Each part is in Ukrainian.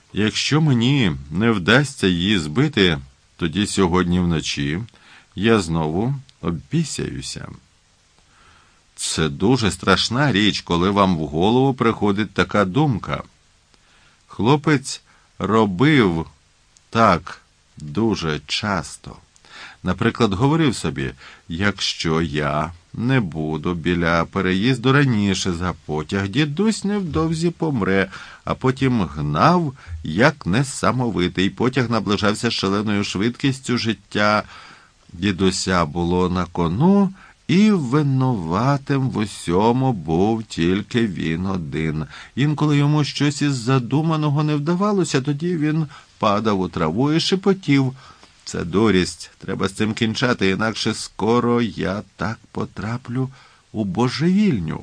Якщо мені не вдасться її збити, тоді сьогодні вночі я знову обпісяюся. Це дуже страшна річ, коли вам в голову приходить така думка. Хлопець робив так дуже часто. Наприклад, говорив собі, якщо я не буду біля переїзду раніше за потяг, дідусь невдовзі помре, а потім гнав, як несамовитий. Потяг наближався з шаленою швидкістю, життя дідуся було на кону, і винуватим в усьому був тільки він один. Інколи йому щось із задуманого не вдавалося, тоді він падав у траву і шепотів: «Це дурість, треба з цим кінчати, інакше скоро я так потраплю у божевільню».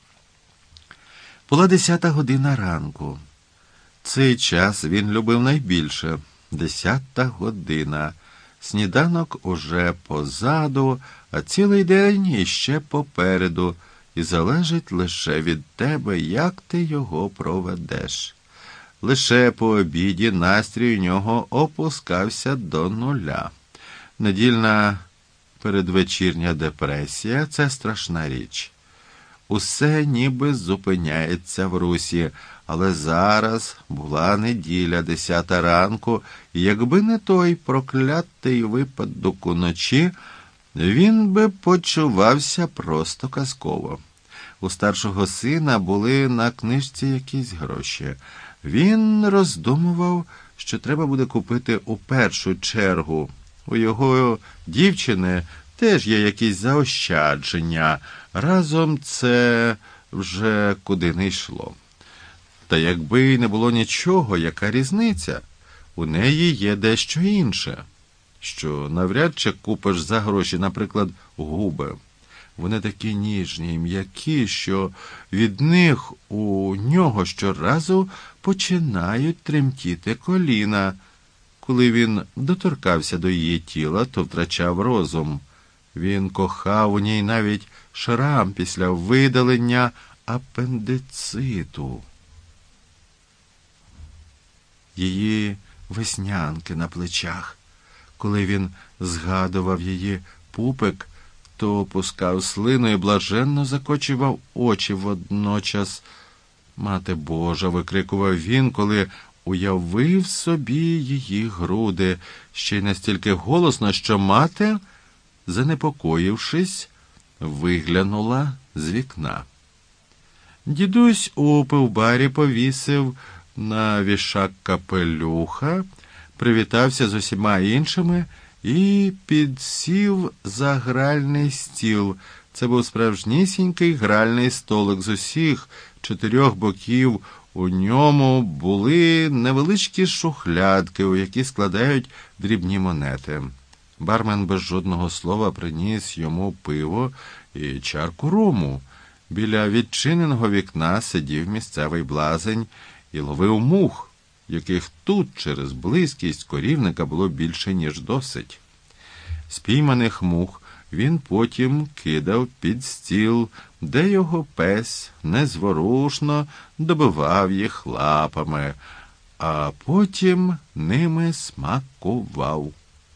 Була 10 година ранку. Цей час він любив найбільше. 10 година. Сніданок уже позаду, а цілий день іще попереду, і залежить лише від тебе, як ти його проведеш. Лише по обіді настрій у нього опускався до нуля. Недільна передвечірня депресія – це страшна річ. Усе ніби зупиняється в русі, але зараз була неділя, 10 ранку, і якби не той проклятий випадок уночі, він би почувався просто казково. У старшого сина були на книжці якісь гроші. Він роздумував, що треба буде купити у першу чергу. У його дівчини теж є якісь заощадження. Разом це вже куди не йшло. Та якби не було нічого, яка різниця? У неї є дещо інше, що навряд чи купиш за гроші, наприклад, губи. Вони такі ніжні і м'які, що від них у нього щоразу починають тремтіти коліна. Коли він доторкався до її тіла, то втрачав розум. Він кохав у ній навіть шрам після видалення апендициту. Її веснянки на плечах. Коли він згадував її пупик, то пускав слину і блаженно закочував очі водночас. «Мати Божа!» – викрикував він, коли уявив собі її груди, ще й настільки голосно, що мати, занепокоївшись, виглянула з вікна. Дідусь у пивбарі повісив на вішак капелюха, привітався з усіма іншими і підсів за гральний стіл. Це був справжнісінький гральний столик. З усіх 4 боків у ньому були невеличкі шухлядки, у які складають дрібні монети. Бармен без жодного слова приніс йому пиво і чарку рому. Біля відчиненого вікна сидів місцевий блазень і ловив мух, яких тут через близькість корівника було більше, ніж досить. Спійманих мух він потім кидав під стіл, де його пес незворушно добивав їх лапами, а потім ними смакував.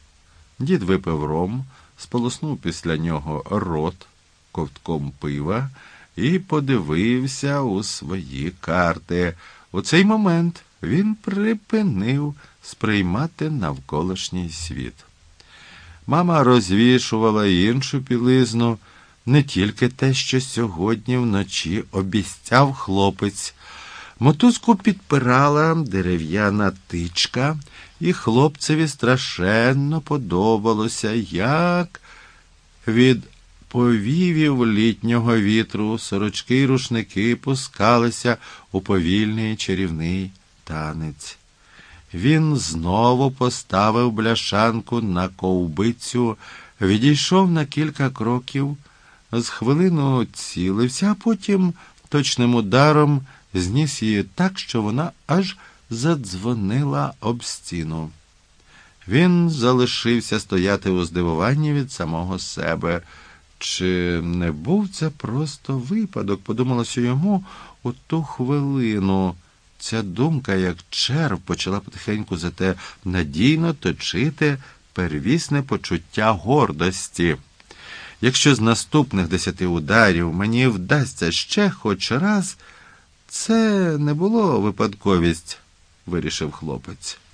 Дід випив ром, сполоснув після нього рот ковтком пива і подивився у свої карти. У цей момент він припинив сприймати навколишній світ. Мама розвішувала іншу білизну, не тільки те, що сьогодні вночі обіцяв хлопець. Мотузку підпирала дерев'яна тичка, і хлопцеві страшенно подобалося, як від повівів літнього вітру сорочки й рушники пускалися у повільний чарівний танець. Він знову поставив бляшанку на ковбицю, відійшов на кілька кроків, з хвилину цілився, а потім точним ударом зніс її так, що вона аж задзвонила об стіну. Він залишився стояти у здивуванні від самого себе. Чи не був це просто випадок, подумалося йому у ту хвилину. Ця думка, як черв, почала потихеньку зате надійно точити первісне почуття гордості. Якщо з наступних 10 ударів мені вдасться ще хоч раз, це не було випадковість, вирішив хлопець.